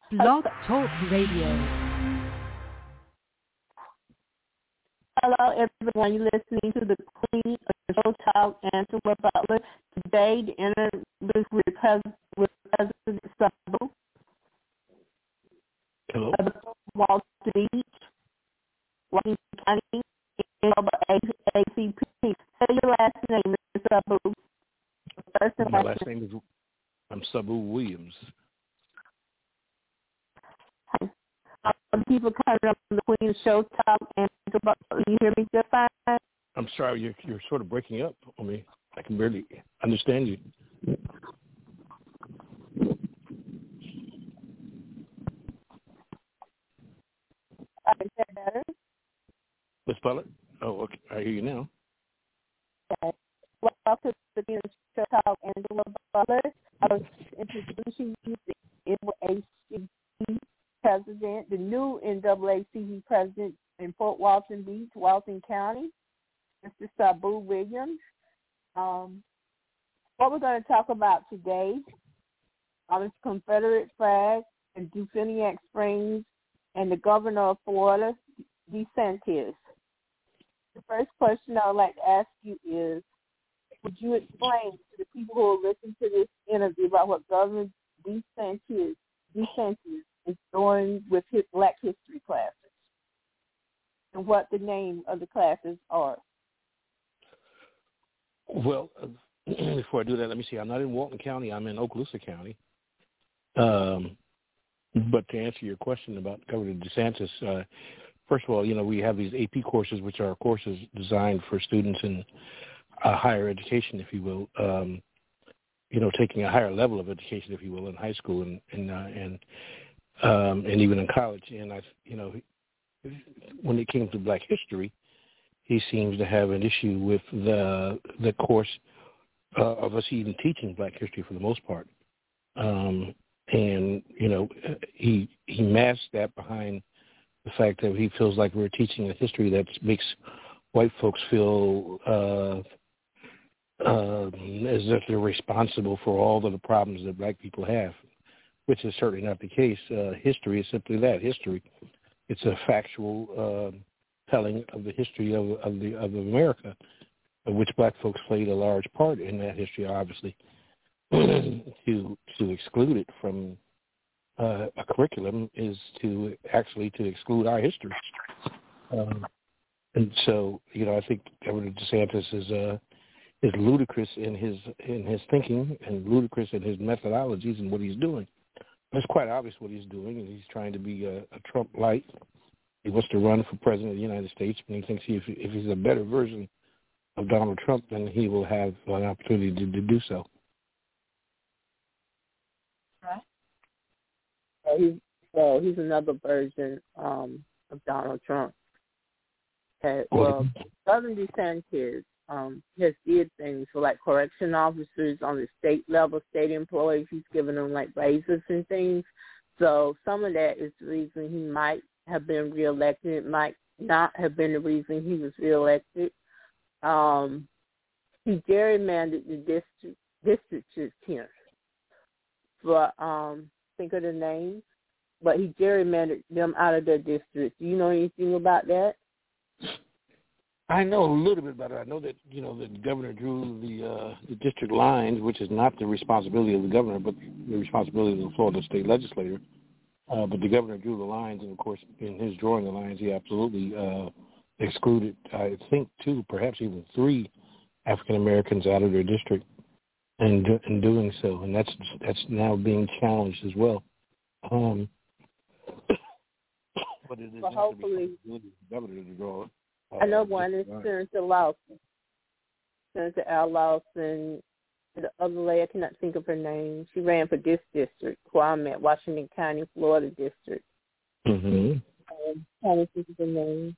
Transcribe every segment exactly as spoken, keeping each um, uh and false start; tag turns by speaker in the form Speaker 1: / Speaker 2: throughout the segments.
Speaker 1: Blog Talk Radio.
Speaker 2: Hello, everyone. You're listening to the Queen of Show Talk, Angela Butler. Today, the interview with with President Sabu
Speaker 3: Hello.
Speaker 2: of Wall Street, Washington County, A C P. Say your last name, Mister Sabu. First and
Speaker 3: My
Speaker 2: last
Speaker 3: last name is I'm Sabu Williams.
Speaker 2: Um, people coming up from the Queen of Show Talk, Angela Butler. You hear me just fine?
Speaker 3: I'm sorry, you're you're sort of breaking up on me. I can barely understand you.
Speaker 2: Is that better?
Speaker 3: Miss Butler? Oh, okay. I hear you now.
Speaker 2: Okay. Welcome to the Queen of Show Talk, Angela Butler. I was introducing you to the N double A C P president, the new N double A C P president in Fort Walton Beach, Walton County, Mister Sabu Williams. Um, what we're going to talk about today um, is Confederate flag and Dufiniak Springs and the governor of Florida, DeSantis. The first question I would like to ask you is, would you explain to the people who will listen to this interview about what Governor DeSantis, DeSantis is doing with his Black History classes and what the name of the classes are?
Speaker 3: Well, uh, before I do that, let me see. I'm not in Walton County. I'm in Okaloosa County. Um, but to answer your question about Governor DeSantis, uh, first of all, you know, we have these A P courses, which are courses designed for students in uh, higher education, if you will, um, you know, taking a higher level of education, if you will, in high school and and uh, and, um, and even in college. And, I, you know, when it came to Black history, he seems to have an issue with the the course uh, of us even teaching Black history for the most part. Um, and, you know, he he masked that behind the fact that he feels like we're teaching a history that makes white folks feel uh, uh, as if they're responsible for all of the problems that Black people have, which is certainly not the case. Uh, history is simply that, history. It's a factual uh, telling of the history of, of the of America, of which Black folks played a large part in that history, obviously. to to exclude it from uh, a curriculum is to actually to exclude our history. Um, and so, you know, I think Governor DeSantis is uh, is ludicrous in his in his thinking and ludicrous in his methodologies and what he's doing. It's quite obvious what he's doing, and he's trying to be a, a Trump light. He wants to run for president of the United States, and he thinks he, if, if he's a better version of Donald Trump, then he will have an opportunity to, to do so.
Speaker 2: So he's, so he's another version um, of Donald Trump. Okay, well, Governor DeSantis um, has did things for, like, correction officers on the state level, state employees. He's given them, like, raises and things. So some of that is the reason he might have been reelected. It might not have been the reason he was reelected. Um, he gerrymandered the district, districts here. But um, think of the names. But he gerrymandered them out of their districts. Do you know anything about that?
Speaker 3: I know a little bit about it. I know that, you know, the governor drew the uh, the district lines, which is not the responsibility of the governor, but the responsibility of the Florida state legislature. Uh, but the governor drew the lines, and, of course, in his drawing the lines, he absolutely uh, excluded, I think, two, perhaps even three African-Americans out of their district in, in doing so. And that's that's now being challenged as well. Um, but it is
Speaker 2: well, hopefully,
Speaker 3: the governor to draw it. Uh,
Speaker 2: I know one is Senator Lawson. Senator Al Lawson. The other lady, I cannot think of her name. She ran for this district, where I'm at, Washington County, Florida district.
Speaker 3: Mm-hmm.
Speaker 2: Um, trying to think of her name.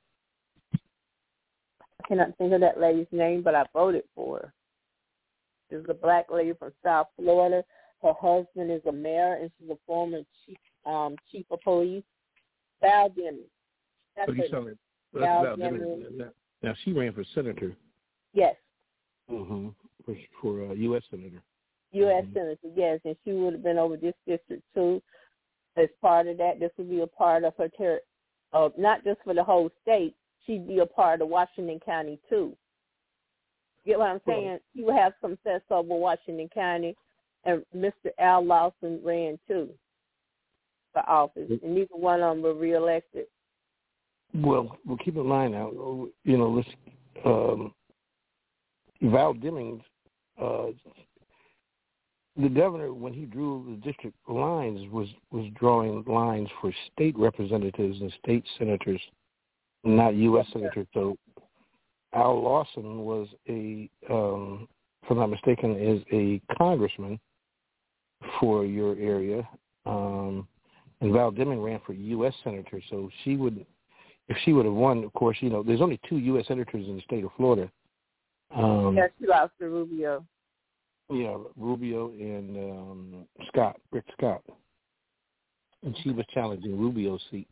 Speaker 2: I cannot think of that lady's name, but I voted for her. She's a Black lady from South Florida. Her husband is a mayor, and she's a former chief, um, chief of police. Val Demings. That's
Speaker 3: so
Speaker 2: her.
Speaker 3: That's Val Demings. Now, she ran for senator.
Speaker 2: Yes.
Speaker 3: Mm-hmm. For, for uh, U S senator.
Speaker 2: U S
Speaker 3: Mm-hmm.
Speaker 2: senator, yes, and she would have been over this district too. as part of that, this would be a part of her ter- uh, not just for the whole state. She'd be a part of Washington County too. Get what I'm saying? She would have some sense over Washington County, and Mister Al Lawson ran too for office, and neither one of them were reelected.
Speaker 3: Well, we'll keep in mind now. You know, let's, um, Val Demings, uh, the governor, when he drew the district lines, was was drawing lines for state representatives and state senators, not U S senators. So Al Lawson was a, um, if I'm not mistaken, is a congressman for your area, um, and Val Deming ran for U S senator. So she would, if she would have won, of course, you know, there's only two U S senators in the state of Florida. Um,
Speaker 2: yeah, she lost to Rubio.
Speaker 3: Yeah, Rubio and um, Scott, Rick Scott, and she was challenging Rubio's seat.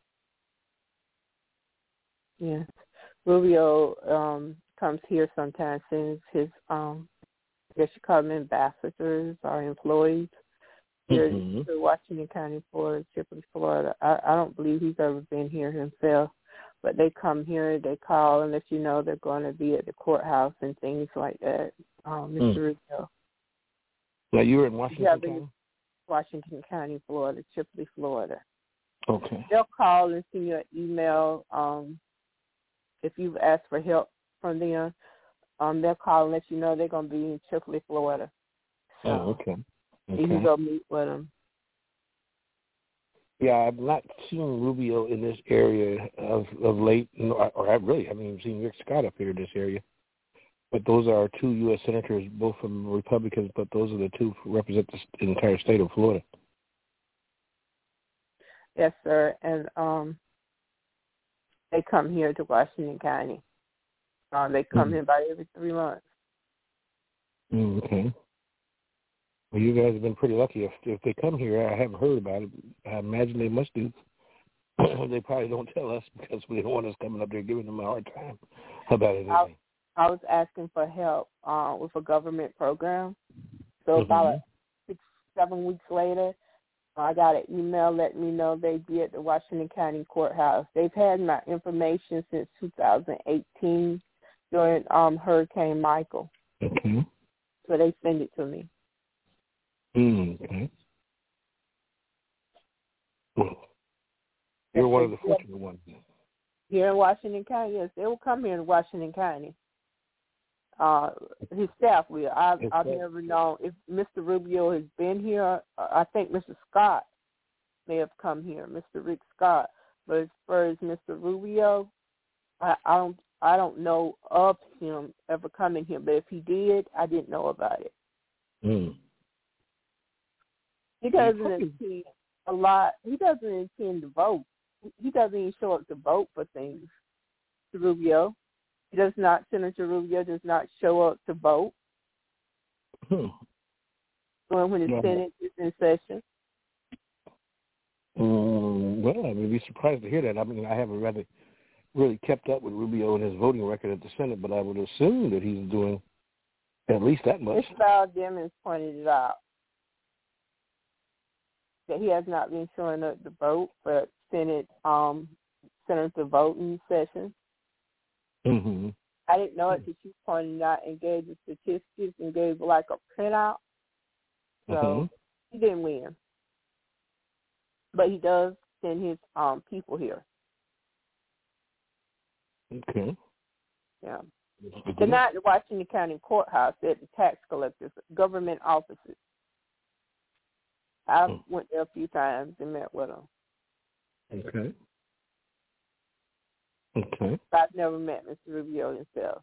Speaker 2: Yeah. Rubio um, comes here sometimes, sends his, um, I guess you call them ambassadors or employees here
Speaker 3: Mm-hmm.
Speaker 2: to Washington County, Florida, Tripoli, Florida. I, I don't believe he's ever been here himself, but they come here, they call and let you know they're going to be at the courthouse and things like that. Um, Mister Mm. Rubio.
Speaker 3: Now, you were in Washington
Speaker 2: yeah,
Speaker 3: County?
Speaker 2: Washington County, Florida, Tripoli, Florida.
Speaker 3: Okay.
Speaker 2: They'll call and send you an email. Um, if you've asked for help from them, um, they'll call and let you know they're going to be in Tripoli, Florida. So
Speaker 3: oh, okay. okay.
Speaker 2: you can go meet with them.
Speaker 3: Yeah, I've not seen Rubio in this area of, of late, or I really haven't even seen Rick Scott up here in this area. But those are two U S senators, both from Republicans, but those are the two who represent the entire state of Florida.
Speaker 2: Yes, sir. And um, they come here to Washington County. Uh, they come
Speaker 3: mm-hmm.
Speaker 2: here about every three months.
Speaker 3: Mm, okay. Well, you guys have been pretty lucky. If if they come here, I haven't heard about it. I imagine they must do. They probably don't tell us because they don't want us coming up there giving them a hard time about anything.
Speaker 2: I, I was asking for help uh, with a government program. So
Speaker 3: mm-hmm.
Speaker 2: about six, seven weeks later, I got an email letting me know they'd be at the Washington County Courthouse. They've had my information since two thousand eighteen during um, Hurricane Michael.
Speaker 3: Okay.
Speaker 2: So they send it to me.
Speaker 3: Mm, okay. Well, you're one of the fortunate ones.
Speaker 2: Here in Washington County, yes, they will come here in Washington County. Uh, his staff will. I've, I've never known if Mister Rubio has been here. I think Mister Scott may have come here, Mister Rick Scott. But as far as Mister Rubio, I, I don't, I don't know of him ever coming here. But if he did, I didn't know about it.
Speaker 3: Mm.
Speaker 2: He doesn't intend a lot. He doesn't intend to vote. He doesn't even show up to vote for things. Rubio. He does not, Senator Rubio does not show up to vote
Speaker 3: hmm.
Speaker 2: when, when the
Speaker 3: yeah.
Speaker 2: Senate is in session.
Speaker 3: Um, well, I would be surprised to hear that. I mean, I haven't really, really kept up with Rubio and his voting record at the Senate, but I would assume that he's doing at least that much.
Speaker 2: Miz Val Demings pointed it out, that he has not been showing up to vote for Senate, um, Senator voting session.
Speaker 3: Mm-hmm.
Speaker 2: I didn't know it until she pointed out and gave the statistics and gave like a printout. So
Speaker 3: mm-hmm.
Speaker 2: he didn't win. But he does send his um people here.
Speaker 3: Okay.
Speaker 2: Yeah. They're not at the Washington County Courthouse. They're at the tax collectors, government offices. I mm. went there a few times and met with them.
Speaker 3: Okay. Okay.
Speaker 2: I've never met Mister Rubio himself.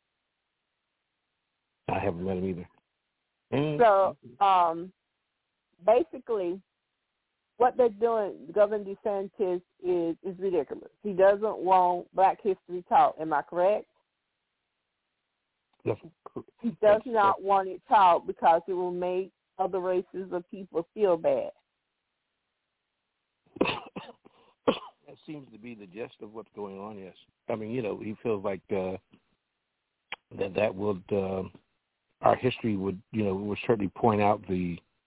Speaker 3: I haven't met him either. Mm.
Speaker 2: So, um, basically, what they're doing, Governor DeSantis, is, is ridiculous. He doesn't want Black History taught. Am I correct?
Speaker 3: Yes.
Speaker 2: He does not want it taught because it will make other races of people feel bad.
Speaker 3: That seems to be the gist of what's going on, yes. I mean, you know, he feels like uh, that that would, uh, our history would, you know, would certainly point out the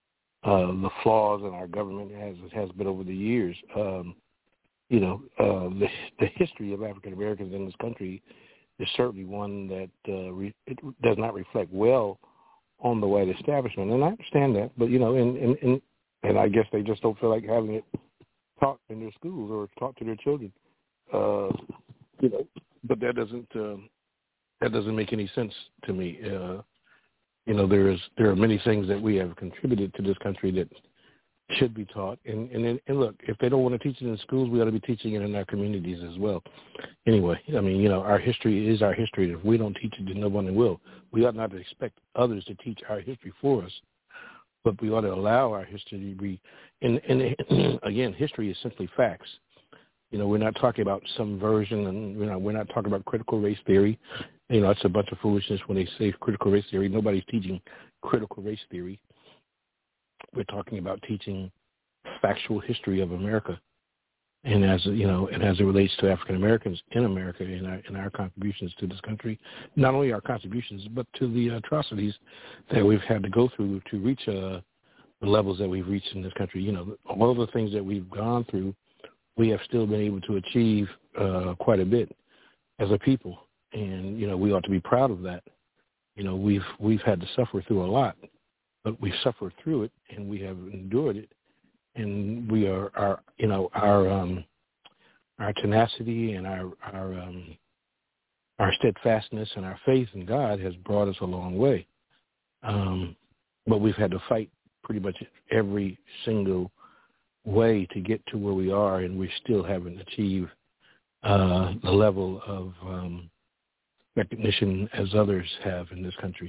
Speaker 3: uh, the flaws in our government as it has been over the years. Um, you know, uh, the the history of African Americans in this country is certainly one that uh, re- it does not reflect well on the white establishment, and I understand that. But you know, and and and, and I guess they just don't feel like having it taught in their schools or taught to their children. Uh, you know, but that doesn't uh, that doesn't make any sense to me. Uh, you know, there is there are many things that we have contributed to this country that should be taught. And and, and look, if they don't want to teach it in schools, we ought to be teaching it in our communities as well. Anyway, I mean, you know, our history is our history. If we don't teach it, then no one will. We ought not to expect others to teach our history for us, but we ought to allow our history to be. And, and again, history is simply facts. You know, we're not talking about some version, and you know, we're not talking about critical race theory. You know, it's a bunch of foolishness when they say critical race theory. Nobody's teaching critical race theory. We're talking about teaching factual history of America, and as you know, and as it relates to African Americans in America and our, and our contributions to this country, not only our contributions, but to the atrocities that we've had to go through to reach uh, the levels that we've reached in this country. You know, all of the things that we've gone through, we have still been able to achieve uh, quite a bit as a people, and you know, we ought to be proud of that. You know, we've we've had to suffer through a lot, but we've suffered through it, and we have endured it, and we are, our, you know, our um, our tenacity and our our um, our steadfastness and our faith in God has brought us a long way. Um, but we've had to fight pretty much every single way to get to where we are, and we still haven't achieved uh, the level of um, recognition as others have in this country.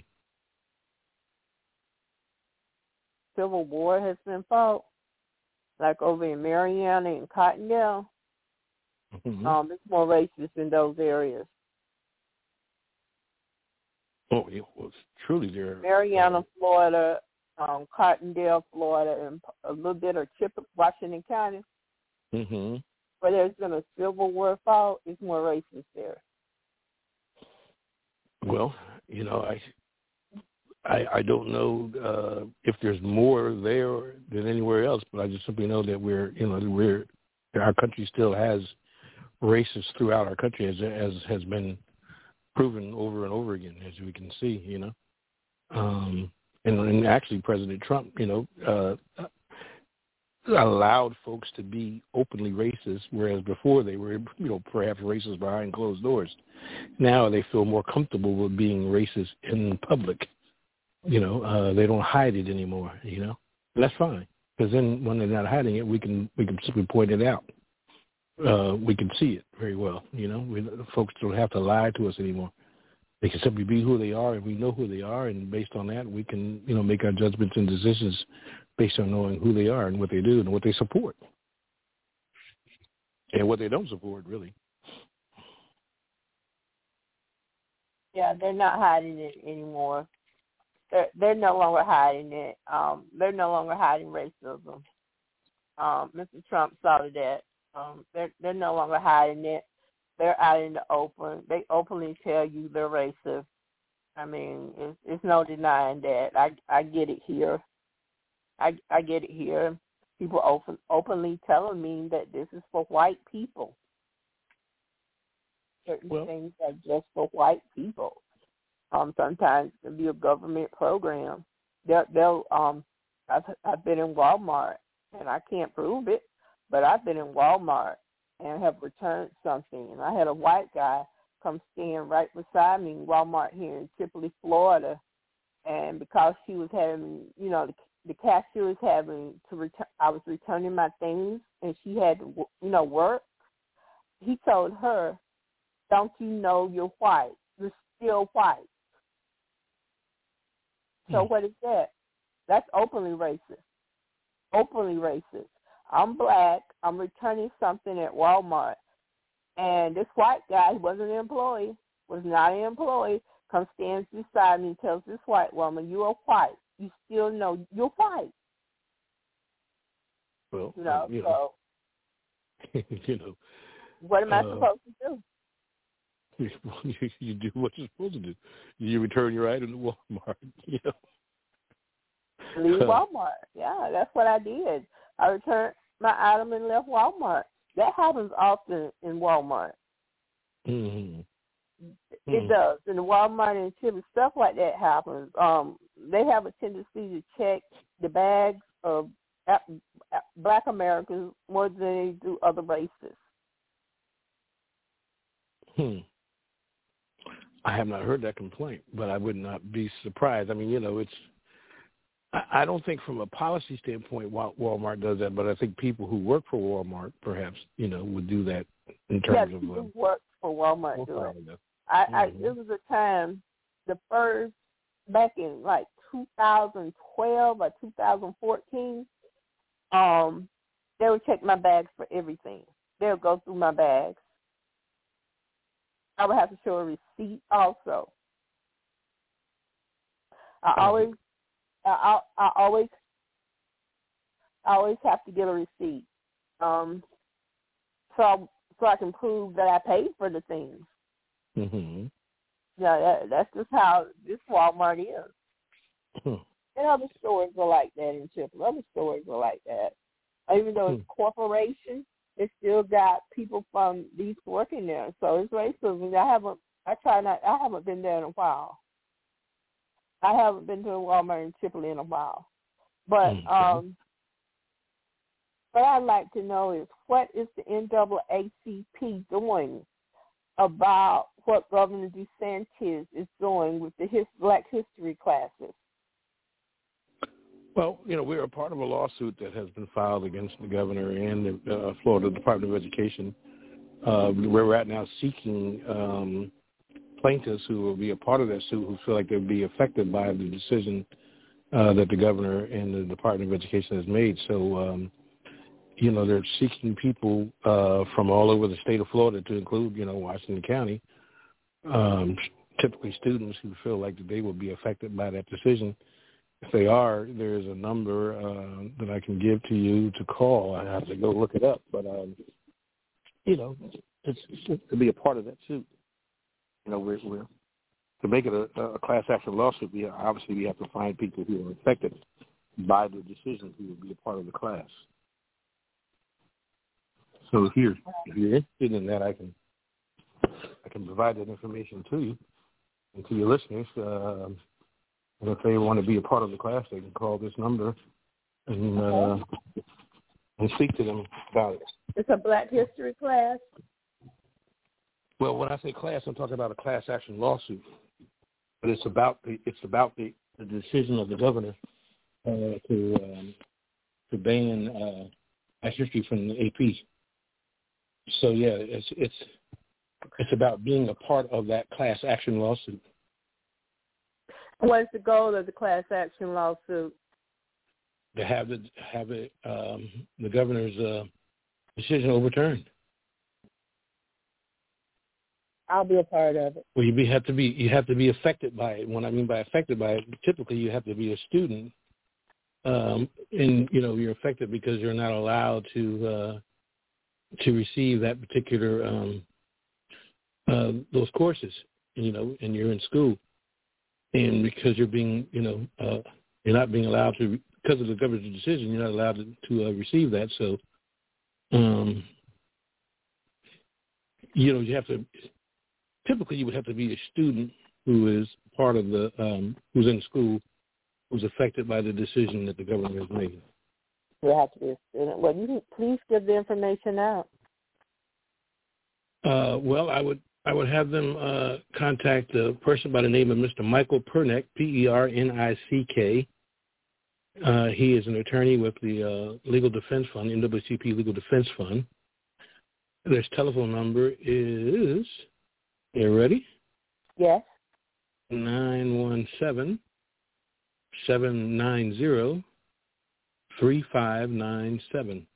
Speaker 2: Civil War has been fought, like over in Mariana and Cottondale. Mm-hmm. Um, it's more racist in those areas.
Speaker 3: Oh, it was truly there.
Speaker 2: Mariana,
Speaker 3: uh,
Speaker 2: Florida, um, Cottondale, Florida, and a little bit of Chip, Washington County.
Speaker 3: Mm-hmm.
Speaker 2: Where there's been a Civil War fought, it's more racist there.
Speaker 3: Well, you know, I I, I don't know uh, if there's more there than anywhere else, but I just simply know that we're, you know, we're our country still has racists throughout our country, as as has been proven over and over again, as we can see, you know. Um, and, and actually, President Trump, you know, uh, allowed folks to be openly racist, whereas before they were, you know, perhaps racist behind closed doors. Now they feel more comfortable with being racist in public. You know, uh, they don't hide it anymore, you know. And that's fine, because then when they're not hiding it, we can we can simply point it out. Uh, we can see it very well, you know. We, folks don't have to lie to us anymore. They can simply be who they are, and we know who they are, and based on that, we can, you know, make our judgments and decisions based on knowing who they are and what they do and what they support. And what they don't support, really.
Speaker 2: Yeah, they're not hiding it anymore. They're, they're no longer hiding it. Um, they're no longer hiding racism. Um, Mister Trump saw that. Um, they're, they're no longer hiding it. They're out in the open. They openly tell you they're racist. I mean, it's, it's no denying that. I, I get it here. I, I get it here. People open, openly telling me that this is for white people. Certain well, things are just for white people. Um, sometimes it can be a government program. They'll, they'll um, I've, I've been in Walmart, and I can't prove it, but I've been in Walmart and have returned something. And I had a white guy come stand right beside me in Walmart here in Tripoli, Florida. And because she was having, you know, the, the cashier was having to return, I was returning my things, and she had to, you know, work. He told her, "Don't you know you're white? You're still white." So what is that? That's openly racist. Openly racist. I'm black. I'm returning something at Walmart. And this white guy, he wasn't an employee, was not an employee, comes stands beside me and tells this white woman, "You are white. You still know you're white."
Speaker 3: Well,
Speaker 2: you know,
Speaker 3: um, you
Speaker 2: so
Speaker 3: know. you know.
Speaker 2: What am I
Speaker 3: uh,
Speaker 2: supposed to do?
Speaker 3: You, you do what you're supposed to do. You return your item to Walmart. You know.
Speaker 2: Leave Walmart. Yeah, that's what I did. I returned my item and left Walmart. That happens often in Walmart.
Speaker 3: Mm-hmm.
Speaker 2: It
Speaker 3: Mm-hmm.
Speaker 2: does. In the Walmart and Chip, stuff like that happens. Um, they have a tendency to check the bags of Black Americans more than they do other races.
Speaker 3: Hmm. I have not heard that complaint, but I would not be surprised. I mean, you know, it's. I, I don't think from a policy standpoint Walmart does that, but I think people who work for Walmart, perhaps, you know, would do that in terms
Speaker 2: yes,
Speaker 3: of.
Speaker 2: people
Speaker 3: Uh,
Speaker 2: who work for Walmart do it. I, I,
Speaker 3: mm-hmm.
Speaker 2: it was a time, the first back in like two thousand twelve or two thousand fourteen. Um, they would check my bags for everything. They would go through my bags. I would have to show a receipt also. I
Speaker 3: Mm-hmm.
Speaker 2: always, I, I, I always, I always have to get a receipt, um, so so I can prove that I paid for the things.
Speaker 3: Mm-hmm.
Speaker 2: Yeah, that, that's just how this Walmart is.
Speaker 3: Hmm.
Speaker 2: And other stores are like that in Chippewa. Other stores are like that. Even though it's a corporation, it still got people from these working there. So it's racism. I haven't. I try not. I haven't been there in a while. I haven't been to a Walmart in Chippewa in a while. But
Speaker 3: okay.
Speaker 2: um, what I'd like to know is what is the N double A C P doing about what Governor DeSantis is doing with the his, Black History classes?
Speaker 3: Well, you know, we're a part of a lawsuit that has been filed against the governor and the uh, Florida Department of Education. Uh, where we're at now seeking um, plaintiffs who will be a part of that suit who feel like they'll be affected by the decision uh, that the governor and the Department of Education has made. So, um, you know, they're seeking people uh, from all over the state of Florida to include, you know, Washington County, um, typically students who feel like that they will be affected by that decision. If they are, there's a number uh, that I can give to you to call. I have to go look it up, but um, you know, it's, it's to be a part of that suit. You know, we're, we're to make it a, a class action lawsuit. We obviously we have to find people who are affected by the decision who will be a part of the class. So if you're if you're interested in that, I can I can provide that information to you and to your listeners. Uh, And if they want to be a part of the class, they can call this number and uh, and speak to them about it.
Speaker 2: It's a Black History class?
Speaker 3: Well, when I say class, I'm talking about a class action lawsuit. But it's about the it's about the, the decision of the governor uh, to um, to ban uh, Black history from the A P. So yeah, it's it's it's about being a part of that class action lawsuit.
Speaker 2: What's the goal of the class action lawsuit?
Speaker 3: To have the have it, um, the governor's uh, decision overturned.
Speaker 2: I'll be a part of it.
Speaker 3: Well, you be, have to be you have to be affected by it. What I mean by affected by it, typically you have to be a student, um, and you know you're affected because you're not allowed to uh, to receive that particular um, uh, those courses. You know, and you're in school. And because you're being, you know, uh, you're not being allowed to, because of the governor's decision, you're not allowed to, to uh, receive that. So, um, you know, you have to, typically you would have to be a student who is part of the, um, who's in school, who's affected by the decision that the governor has made.
Speaker 2: You have to be a student. Well, you can please give the information out.
Speaker 3: Uh, well, I would, I would have them uh, contact a person by the name of Mister Michael Pernick, P E R N I C K. Uh, he is an attorney with the uh, Legal Defense Fund, N double A C P Legal Defense Fund. His telephone number is, you ready?
Speaker 2: Yes.
Speaker 3: nine one seven, seven nine zero, three five nine seven.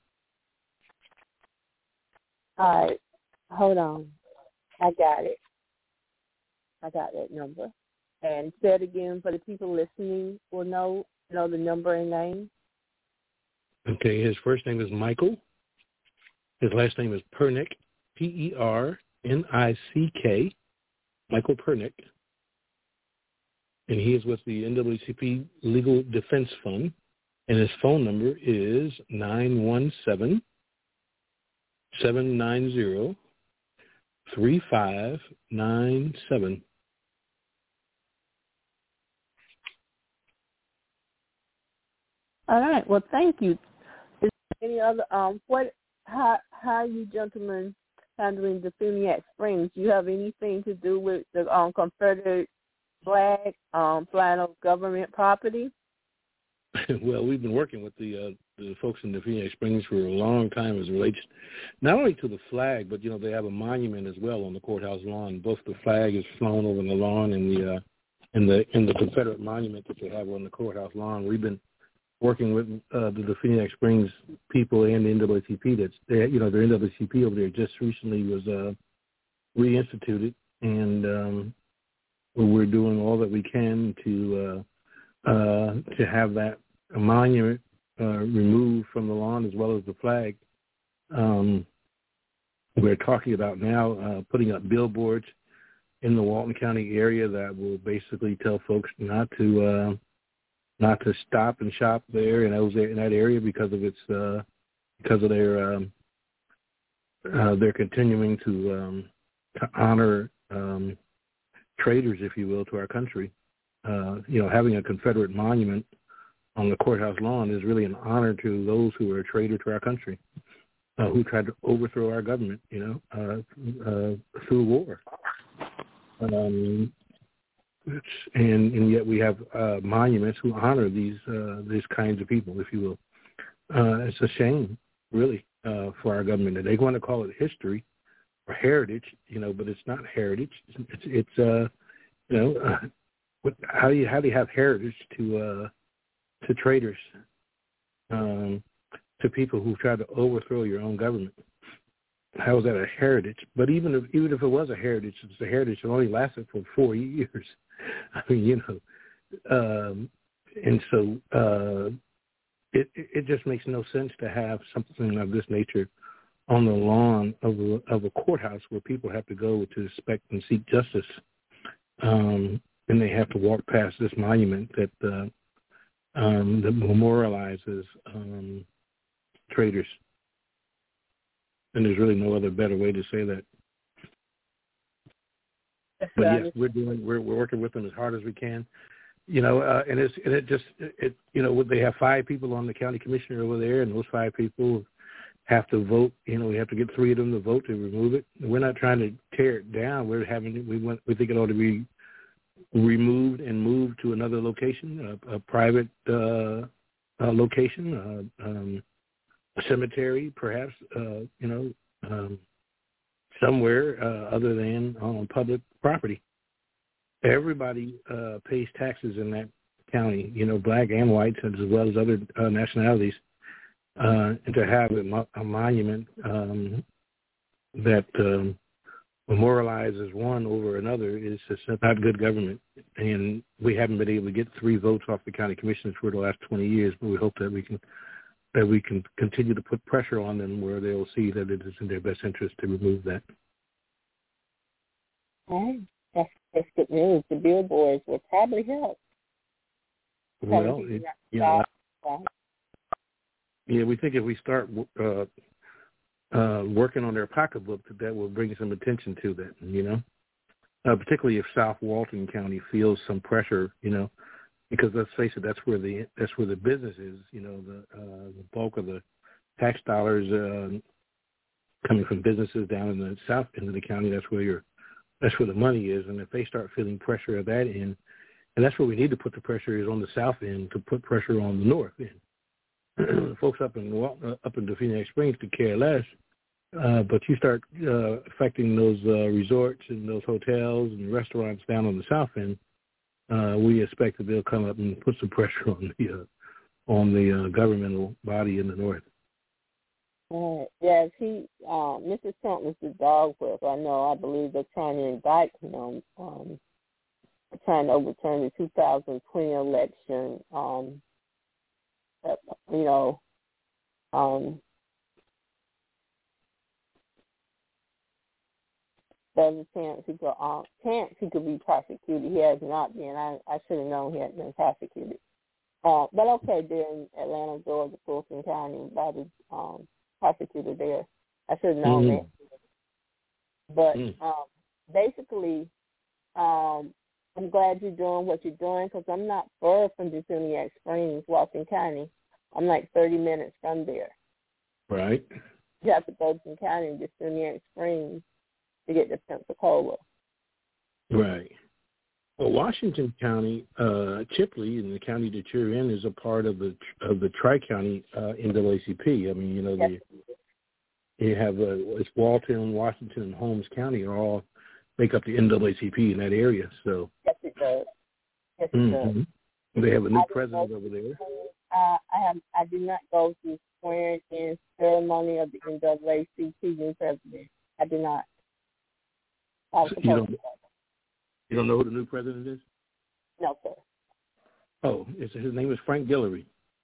Speaker 2: All right. Hold on. I got it. I got that number. And say it again for the people listening will know know the number and name.
Speaker 3: Okay, his first name is Michael. His last name is Pernick, P E R N I C K, Michael Pernick. and he is with the N double A C P Legal Defense Fund, and his phone number is nine one seven, seven nine zero, three five nine seven.
Speaker 2: All right. Well, thank you. Is there any other um what how how you gentlemen handling the Definiac Springs? Do you have anything to do with the um Confederate flag um flying over government property?
Speaker 3: Well, we've been working with the uh, the folks in Definiac Springs for a long time as it relates not only to the flag, but you know they have a monument as well on the courthouse lawn. Both the flag is flown over the lawn and the uh, and the and the Confederate monument that they have on the courthouse lawn. We've been working with uh, the Definiac Springs people and the N double A C P. That's they, you know their N double A C P over there just recently was uh, reinstituted, and um, we're doing all that we can to. Uh, Uh, to have that monument uh, removed from the lawn as well as the flag. Um, we're talking about now uh, putting up billboards in the Walton County area that will basically tell folks not to uh, not to stop and shop there in those in that area because of its uh, because of their um, uh, they're continuing to um, to honor um, traitors, if you will, to our country. Uh, you know, having a Confederate monument on the courthouse lawn is really an honor to those who are a traitor to our country, uh, who tried to overthrow our government, you know, uh, uh, through war. Um, and, and yet we have uh, monuments who honor these uh, these kinds of people, if you will. Uh, it's a shame, really, uh, for our government. And they want to call it history or heritage, you know, but it's not heritage. It's, it's uh, you know, uh, What, how do you how do you have heritage to uh, to traitors, um, to people who try to overthrow your own government? How is that a heritage? But even if even if it was a heritage, it's a heritage that only lasted for four years. I mean, you know, um, and so uh, it it just makes no sense to have something of this nature on the lawn of a, of a courthouse where people have to go to expect and seek justice. Um, And they have to walk past this monument that uh, um, that memorializes um, traitors, and there's really no other better way to say that. But yes, we're doing we're we're working with them as hard as we can, you know. Uh, and it's and it just it you know they have five people on the county commissioner over there, and those five people have to vote. You know, we have to get three of them to vote to remove it. We're not trying to tear it down. We're having we want we think it ought to be removed and moved to another location, a, a private uh, uh, location, uh, um, a cemetery, perhaps, uh, you know, um, somewhere uh, other than on public property. Everybody uh, pays taxes in that county, you know, black and whites, as well as other uh, nationalities, uh, and to have a, mo- a monument um, that um, memorializes one over another is just not good government. And we haven't been able to get three votes off the county commissioners for the last twenty years, but we hope that we can that we can continue to put pressure on them where they will see that it is in their best interest to remove that.
Speaker 2: Oh, that's, that's good news. The billboards will probably help.
Speaker 3: Well, it, you know, yeah, we think if we start uh, Uh, working on their pocketbook, that, that will bring some attention to that, you know, uh, particularly if South Walton County feels some pressure, you know, because let's face it, that's where the that's where the business is, you know, the uh, the bulk of the tax dollars uh, coming from businesses down in the south end of the county. That's where your that's where the money is, and if they start feeling pressure at that end, and that's where we need to put the pressure is on the south end to put pressure on the north end. Folks up in uh, up in Definiac Springs could care less, uh, but you start uh, affecting those uh, resorts and those hotels and restaurants down on the south end. Uh, we expect that they'll come up and put some pressure on the uh, on the uh, governmental body in the north.
Speaker 2: Uh, yes, he, uh, Mister Trump was the dog whip. I know. I believe they're trying to indict him, um, trying to overturn the two thousand twenty election. Um, Uh, you know, um, there's a chance he could, um, chance he could be prosecuted. He has not been. I, I should have known he hadn't been prosecuted. Uh, but okay, they're in Atlanta, Georgia, Fulton County, by the um, prosecutor there. I should have known
Speaker 3: mm.
Speaker 2: that. But
Speaker 3: Mm.
Speaker 2: um, basically, um, I'm glad you're doing what you're doing because I'm not far from Defuniak Springs, Walton County. I'm like thirty minutes from there.
Speaker 3: Right.
Speaker 2: You have to go to County, Defuniak Springs, to get to Pensacola.
Speaker 3: Right. Well, Washington County, uh, Chipley, in the county that you're in, is a part of the of the Tri-County uh, N double A C P. I mean, you know,
Speaker 2: Yes.
Speaker 3: the, you have uh, it's Walton, Washington, and Holmes County are all make up the N double A C P in that area. So
Speaker 2: Yes, it does. Yes, it
Speaker 3: mm-hmm.
Speaker 2: does.
Speaker 3: They have a new
Speaker 2: I
Speaker 3: president
Speaker 2: go,
Speaker 3: over there.
Speaker 2: Uh, I have. I did not go to the swearing in ceremony of the N double A C P new president. I did not. I was
Speaker 3: So
Speaker 2: supposed
Speaker 3: you don't,
Speaker 2: to.
Speaker 3: you don't know who the new president is?
Speaker 2: No, sir.
Speaker 3: Oh, it's, his name is Frank Guillory.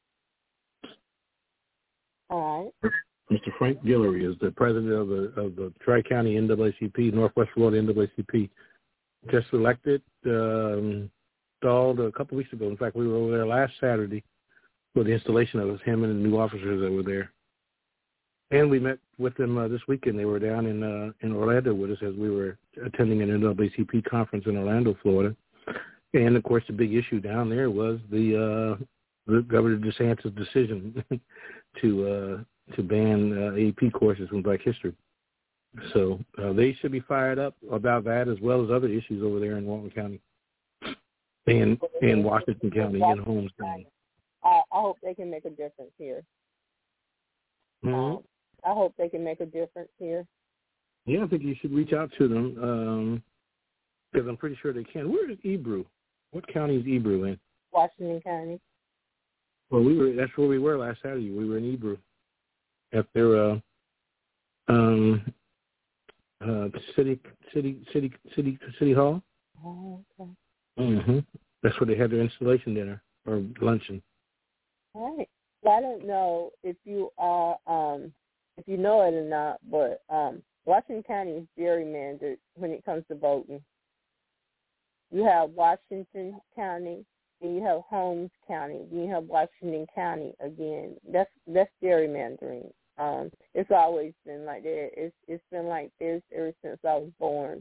Speaker 2: All right.
Speaker 3: Mister Frank Guillory is the president of the of the Tri-County N double A C P, Northwest Florida N double A C P. Just elected, um, installed a couple weeks ago. In fact, we were over there last Saturday for the installation of him and the new officers that were there. And we met with them uh, this weekend. They were down in uh, in Orlando with us as we were attending an N double A C P conference in Orlando, Florida. And, of course, the big issue down there was the, uh, the Governor DeSantis' decision to uh, to ban uh, A P courses from Black History. So uh, they should be fired up about that as well as other issues over there in Walton County and, and Washington County and Holmes County.
Speaker 2: I, I hope they can make a difference here.
Speaker 3: Mm-hmm.
Speaker 2: Um, I hope they can make a difference here.
Speaker 3: Yeah, I think you should reach out to them because um, I'm pretty sure they can. Where is Ebrew? What county is Ebrew in?
Speaker 2: Washington County.
Speaker 3: Well, we were. That's where we were last Saturday. We were in Ebrew at their uh, um, uh, city, city, city, city, city hall.
Speaker 2: Oh, okay.
Speaker 3: Mm-hmm. That's where they had their installation dinner or luncheon.
Speaker 2: All right. Well, I don't know if you are, um, if you know it or not, but um, Washington County is gerrymandered when it comes to voting. You have Washington County, and you have Holmes County, then you have Washington County again. That's that's gerrymandering. Um, it's always been like that. It's it's been like this ever since I was born.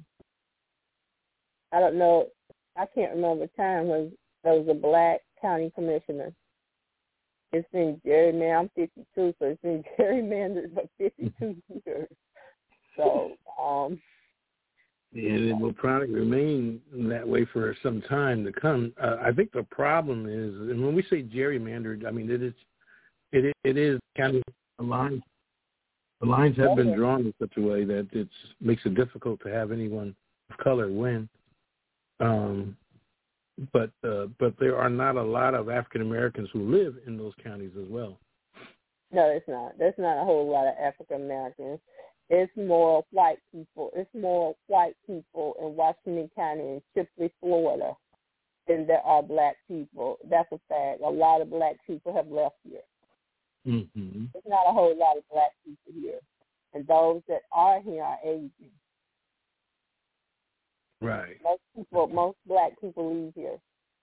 Speaker 2: I don't know. I can't remember a time when there was a black county commissioner. It's been gerrymandered. I'm fifty-two, so it's been gerrymandered for fifty-two years. So, um,
Speaker 3: and it will probably remain that way for some time to come. Uh, I think the problem is, and when we say gerrymandered, I mean it is, it it is kind of the lines. The lines have been drawn in such a way that it makes it difficult to have anyone of color win. Um, but uh, but there are not a lot of African Americans who live in those counties as well.
Speaker 2: No, it's not. There's not a whole lot of African Americans. It's more white people. It's more white people in Washington County and Chipley, Florida, than there are black people. That's a fact. A lot of black people have left here.
Speaker 3: Mm-hmm.
Speaker 2: There's not a whole lot of black people here. And those that are here are Asian.
Speaker 3: Right.
Speaker 2: Most people, most black people leave here.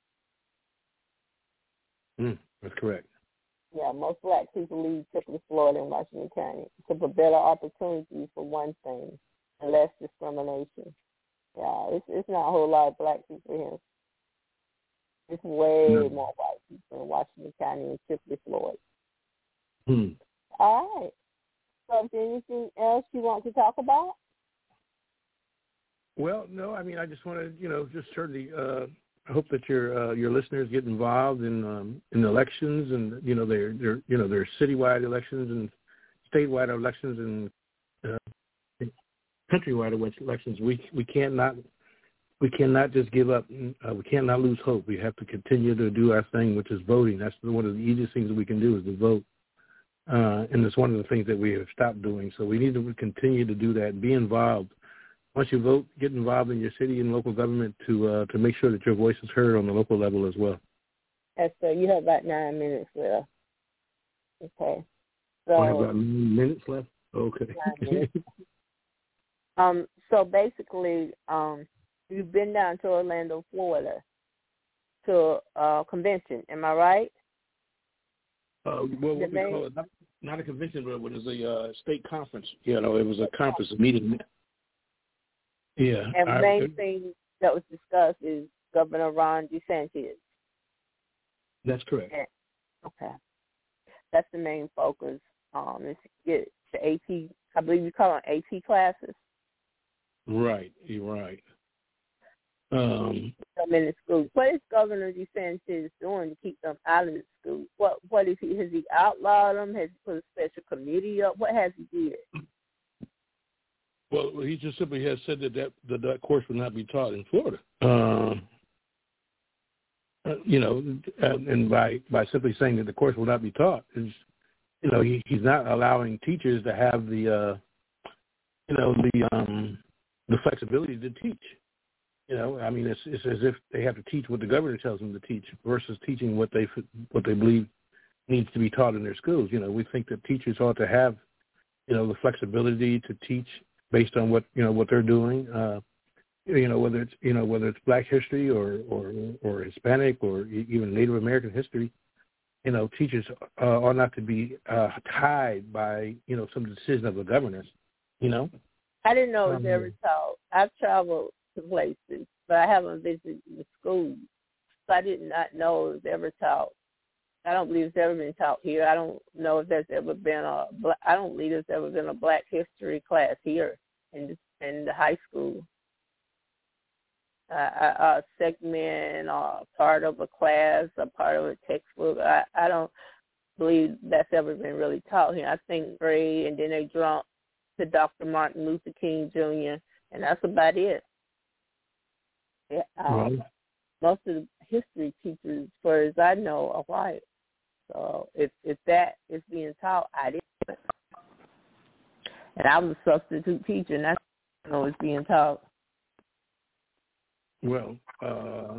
Speaker 3: Mm, that's correct.
Speaker 2: Yeah, most black people leave Chipley, Florida and Washington County to for better opportunities for one thing and less discrimination. Yeah, it's it's not a whole lot of black people here. It's way
Speaker 3: no.
Speaker 2: more white people in Washington County and Chipley, Florida.
Speaker 3: Hmm.
Speaker 2: All right. So is there anything else you want to talk about?
Speaker 3: Well, no, I mean, I just want to, you know, just certainly uh, I hope that your uh, your listeners get involved in um, in elections, and you know, they're they're you know, there's citywide elections and statewide elections and uh, countrywide elections. We we cannot we cannot just give up. Uh, we cannot lose hope. We have to continue to do our thing, which is voting. That's one of the easiest things that we can do is to vote. Uh, and it's one of the things that we have stopped doing. So we need to continue to do that. Be involved. Once you vote, get involved in your city and local government to uh, to make sure that your voice is heard on the local level as well.
Speaker 2: Yes, sir. You have about nine minutes left. Okay. So
Speaker 3: I have about nine minutes left. Okay.
Speaker 2: Nine minutes. um. So basically, um, you've been down to Orlando, Florida, to a convention. Am I right?
Speaker 3: Uh, well, what we call it, not, not a convention, but it was a uh, state conference. You know, it was a conference, a meeting. Yeah.
Speaker 2: And the
Speaker 3: I,
Speaker 2: main
Speaker 3: it,
Speaker 2: thing that was discussed is Governor Ron DeSantis.
Speaker 3: That's correct.
Speaker 2: Okay. That's the main focus. Um, is to get the A P, I believe you call them A P classes.
Speaker 3: Right. You're right. Um,
Speaker 2: them in the schools. What is Governor DeSantis doing to keep them out of the schools? What what is he? Has he outlawed them? Has he put a special committee up? What has he did?
Speaker 3: Well, he just simply has said that that, that, that course will not be taught in Florida. Uh, uh, you know, and, and by by simply saying that the course will not be taught, is you know he, he's not allowing teachers to have the uh, you know the um, the flexibility to teach. You know, I mean, it's it's as if they have to teach what the governor tells them to teach versus teaching what they what they believe needs to be taught in their schools. You know, we think that teachers ought to have, you know, the flexibility to teach based on what you know what they're doing. Uh, you know, whether it's you know whether it's Black history or or or Hispanic or even Native American history. You know, teachers uh, ought not to be uh, tied by you know some decision of the governors. You know,
Speaker 2: I didn't know it was
Speaker 3: um,
Speaker 2: ever taught. I've traveled to places, but I haven't visited the schools. So I did not know it was ever taught. I don't believe it's ever been taught here. I don't know if there's ever been a. I don't believe there's ever been a Black history class here in the, in the high school. Uh, a, a segment or part of a class, a part of a textbook. I, I don't believe that's ever been really taught here. I think grade, and then they jump to Doctor Martin Luther King Junior, and that's about it. Yeah, um,
Speaker 3: right.
Speaker 2: Most of the history teachers, as far as I know, are white. So if if that is being taught, I didn't. And I was a substitute teacher, and that's what I know it's being taught.
Speaker 3: Well, uh,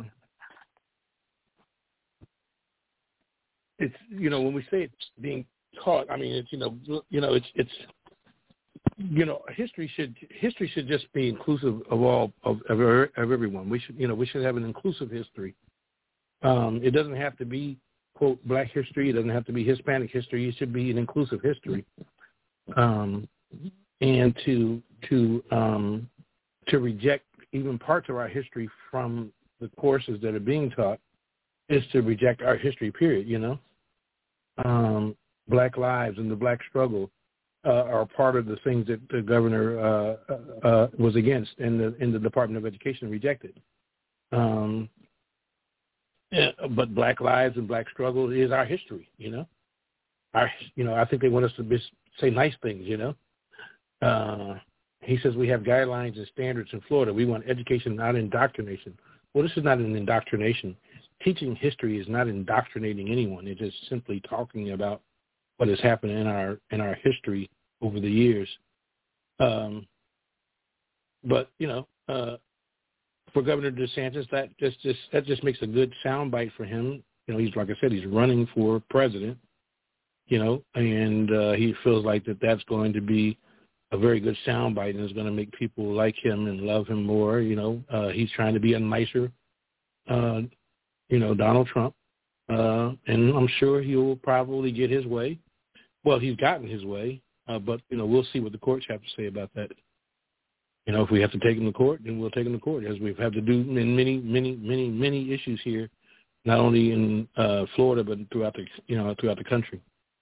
Speaker 3: it's you know when we say it's being taught, I mean it's you know you know it's it's you know history should history should just be inclusive of all of of, of everyone. We should you know we should have an inclusive history. Um, it doesn't have to be quote Black history. It doesn't have to be Hispanic history. It should be an inclusive history. Um, and to to um, to reject even parts of our history from the courses that are being taught is to reject our history, period, you know. Um, Black lives and the Black struggle uh, are part of the things that the governor uh, uh, was against and the, and the Department of Education rejected. Um, yeah, but Black lives and Black struggle is our history, you know. Our, you know, I think they want us to be, say nice things, you know. Uh, He says we have guidelines and standards in Florida. We want education, not indoctrination. Well, this is not an indoctrination. Teaching history is not indoctrinating anyone. It is simply talking about what has happened in our in our history over the years. Um, but you know, uh, for Governor DeSantis, that just, just that just makes a good soundbite for him. You know, he's like I said, he's running for president. You know, and uh, he feels like that that's going to be a very good soundbite and is going to make people like him and love him more. You know, uh, he's trying to be a nicer, uh, you know, Donald Trump. Uh, and I'm sure he will probably get his way. Well, he's gotten his way, uh, but, you know, we'll see what the courts have to say about that. You know, if we have to take him to court, then we'll take him to court, as we've had to do in many, many, many, many issues here, not only in uh, Florida, but throughout the, you know, throughout the country.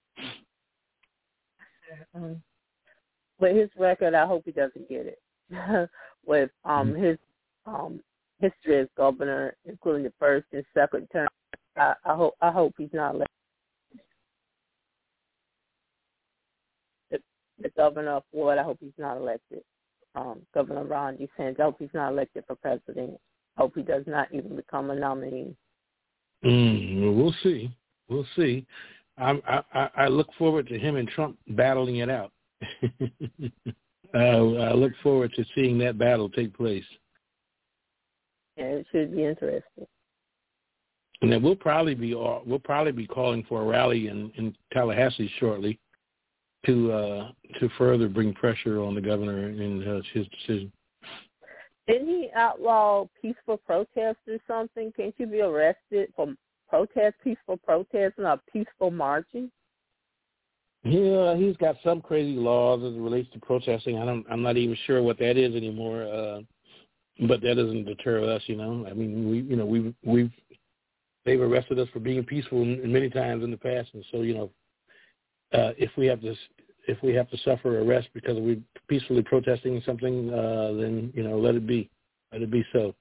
Speaker 2: Mm-hmm. With his record, I hope he doesn't get it. With um his um history as governor, including the first and second term, I, I hope I hope he's not elected. The, the governor of Florida, I hope he's not elected. Um, Governor Ron DeSantis, I hope he's not elected for president. I hope he does not even become a nominee.
Speaker 3: Mm, well, we'll see. We'll see. I, I I look forward to him and Trump battling it out. uh, I look forward to seeing that battle take place.
Speaker 2: Yeah, it should be interesting.
Speaker 3: And then we'll probably be we'll probably be calling for a rally in, in Tallahassee shortly to uh, to further bring pressure on the governor in uh, his decision.
Speaker 2: Didn't he outlaw peaceful protest or something? Can't you be arrested for protest, peaceful protesting or peaceful marching?
Speaker 3: Yeah, he's got some crazy laws as it relates to protesting. I don't, I'm not even sure what that is anymore. Uh, but that doesn't deter us, you know. I mean, we, you know, we, we've, they've arrested us for being peaceful many times in the past, and so, you know, uh, if we have to, if we have to suffer arrest because we're peacefully protesting something, uh, then, you know, let it be, let it be so.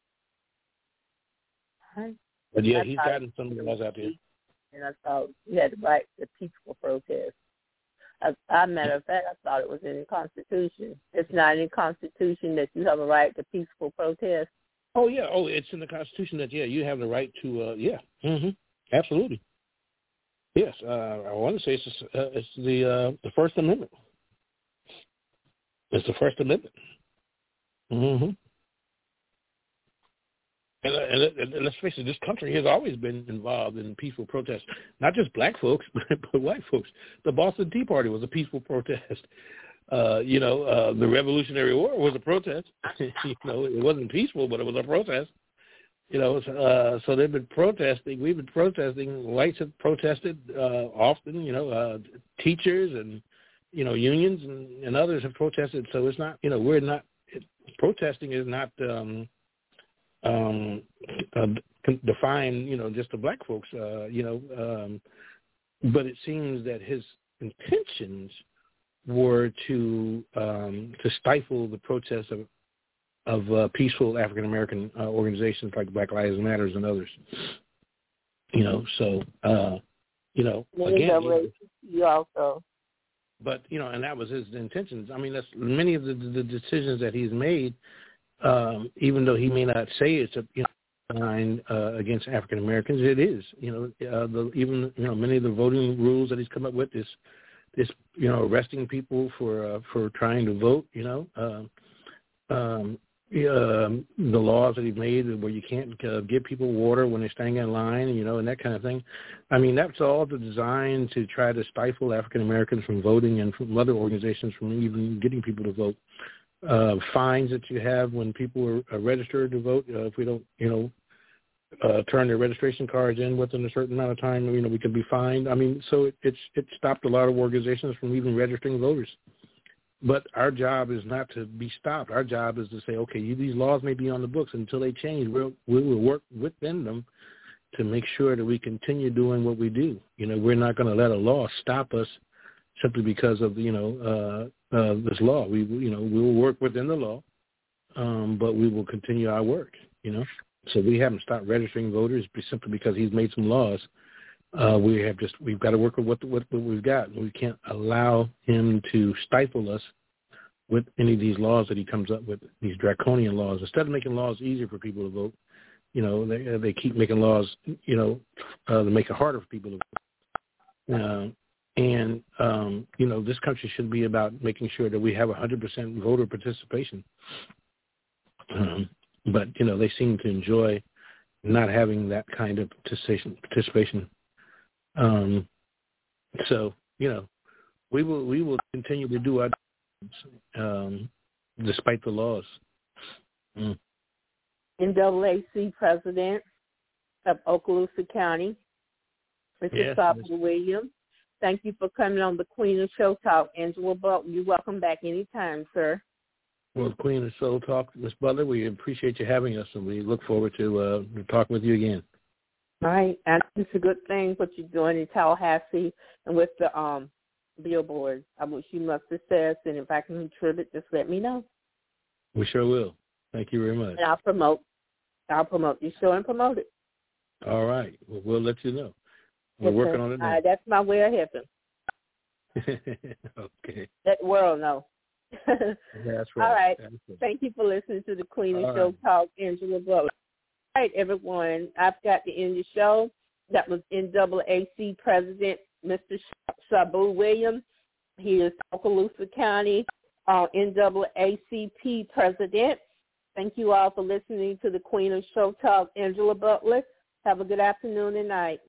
Speaker 2: Right.
Speaker 3: But yeah,
Speaker 2: I
Speaker 3: he's gotten some laws out there.
Speaker 2: And I thought he had the right to peaceful protest. As a matter of fact, I thought it was in the Constitution. It's not in the Constitution that you have a right to peaceful protest.
Speaker 3: Oh yeah, oh it's in the Constitution that yeah you have the right to uh, yeah, mm-hmm. Absolutely. Yes, uh, I want to say it's uh, it's the uh, the First Amendment. It's the First Amendment. Mm-hmm. And, and, and let's face it, this country has always been involved in peaceful protests. Not just black folks, but white folks. The Boston Tea Party was a peaceful protest. Uh, you know, uh, the Revolutionary War was a protest. You know, it wasn't peaceful, but it was a protest. You know, uh, so they've been protesting. We've been protesting. Whites have protested uh, often. You know, uh, teachers and you know unions and, and others have protested. So it's not. You know, we're not. It, protesting is not. Um, Um, uh, define, you know, just the black folks, uh, you know, um, but it seems that his intentions were to um, to stifle the protests of of uh, peaceful African American uh, organizations like Black Lives Matter and others. You know, so uh, you know, again, you know,
Speaker 2: you also.
Speaker 3: But you know, and that was his intentions. I mean, that's many of the, the decisions that he's made. Um, even though he may not say it's a you know line uh, against African Americans, it is. You know, uh, the, even you know many of the voting rules that he's come up with is this you know arresting people for uh, for trying to vote. You know, uh, um, uh, the laws that he's made where you can't uh, give people water when they're standing in line. You know, and that kind of thing. I mean, that's all designed to try to stifle African Americans from voting and from other organizations from even getting people to vote. Uh, fines that you have when people are, are registered to vote. Uh, if we don't, you know, uh, turn their registration cards in within a certain amount of time, you know, we can be fined. I mean, so it, it's it stopped a lot of organizations from even registering voters. But our job is not to be stopped. Our job is to say, okay, you, these laws may be on the books until they change. We'll, we will work within them to make sure that we continue doing what we do. You know, we're not going to let a law stop us simply because of, you know, uh, uh, this law. We, you know, we will work within the law, um, but we will continue our work, you know. So we haven't stopped registering voters simply because he's made some laws. Uh, we have just, we've got to work with what, what, what we've got. We can't allow him to stifle us with any of these laws that he comes up with, these draconian laws. Instead of making laws easier for people to vote, you know, they, they keep making laws, you know, uh, to make it harder for people to vote. Uh, And, um, you know, this country should be about making sure that we have one hundred percent voter participation. Um, but, you know, they seem to enjoy not having that kind of participation. participation. Um, so, you know, we will we will continue to do our um, despite the laws. Mm.
Speaker 2: N double A C president of Okaloosa County, Mister
Speaker 3: Yes,
Speaker 2: Sabu Williams. Thank you for coming on the Queen of Show Talk, Angela Butler. You're welcome back anytime, sir.
Speaker 3: Well, Queen of Soul Talk, Miz Butler, we appreciate you having us, and we look forward to uh, talking with you again.
Speaker 2: All right, and it's a good thing what you're doing in Tallahassee and with the um, billboard. I wish you much success, and if I can contribute, just let me know.
Speaker 3: We sure will. Thank you very much.
Speaker 2: And I'll promote. I'll promote your show and promote it.
Speaker 3: All right. Well, we'll let you know. We're
Speaker 2: yes,
Speaker 3: working
Speaker 2: sir.
Speaker 3: on it now.
Speaker 2: All right, that's my way of helping.
Speaker 3: Okay.
Speaker 2: Let the world know.
Speaker 3: That's right.
Speaker 2: All right.
Speaker 3: That's right.
Speaker 2: Thank you for listening to the Queen of
Speaker 3: All
Speaker 2: Show
Speaker 3: right.
Speaker 2: Talk, Angela Butler. All right, everyone. I've got to end the show. That was N double A C President, Mister Sabu Williams. He is Okaloosa County uh, N double A C P President. Thank you all for listening to the Queen of Show Talk, Angela Butler. Have a good afternoon and night.